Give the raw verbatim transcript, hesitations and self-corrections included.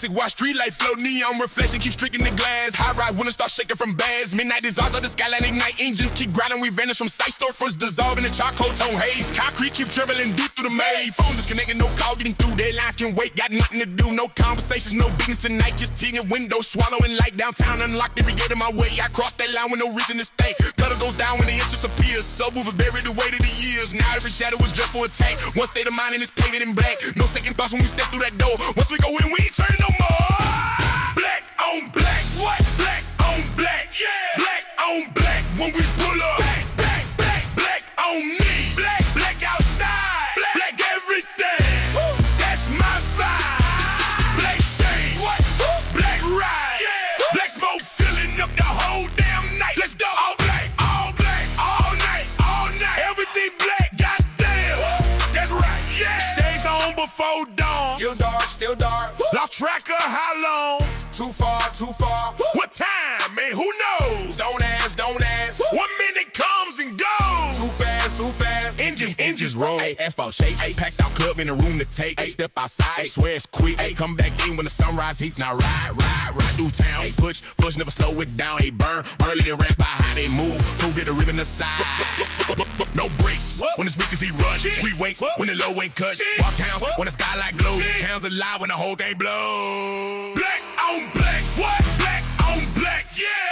classic, watch street light flow, neon reflection, keep streaking the glass. High rise, winter start shaking from bags. Midnight dissolves, the skyline ignite, engines keep grinding, we vanish from sight. Storefronts dissolving the charcoal tone haze. Concrete keep dribbling deep through the maze. Phone disconnecting, no call getting through. Deadlines can wait, got nothing to do. No conversations, no business tonight. Just tea and windows, swallowing light downtown. Unlocked every gate in my way. I crossed that line with no reason to stay. Gutter goes down when the interest appears. Subwoofers buried the weight of the years. Now every shadow is just for a tank. One state of mind and it's painted in black. No second thoughts when we step through that door. Once we go in, we ain't turning no more. Black on black, what? Black on black, yeah. Black on black when we pull up. Black, black, black, black on me. Black, black outside. Black, black everything. Woo. That's my vibe. Black shade, what? Woo. Black ride, yeah. Black smoke filling up the whole damn night. Let's go. All black, all black, all night, all night. Everything black, goddamn. Woo. That's right, yeah. Shades on before dawn. Still dark, still dark. Woo. Lost track of how long. Too far, too far. Woo. What time, man? Who knows? Don't ask, don't ask. Woo. One minute comes and goes. Too fast, too fast. Engines, engines roll. Ay, F out shakes. Ay, packed out club in the room to take. Ay, step outside. Ay, swear it's quick. Ay, come back in when the sunrise heats. Now ride, ride, ride through town. Ay, push, push, never slow it down. Ay, burn, burn, let it rap by how they move. Move it, the ribbon aside. No brakes. When the speakers he rush. We wait when the low ain't cut. Walk towns when the skylight glows. Towns alive when the whole thing blows. Black on black, what? Black on black, yeah.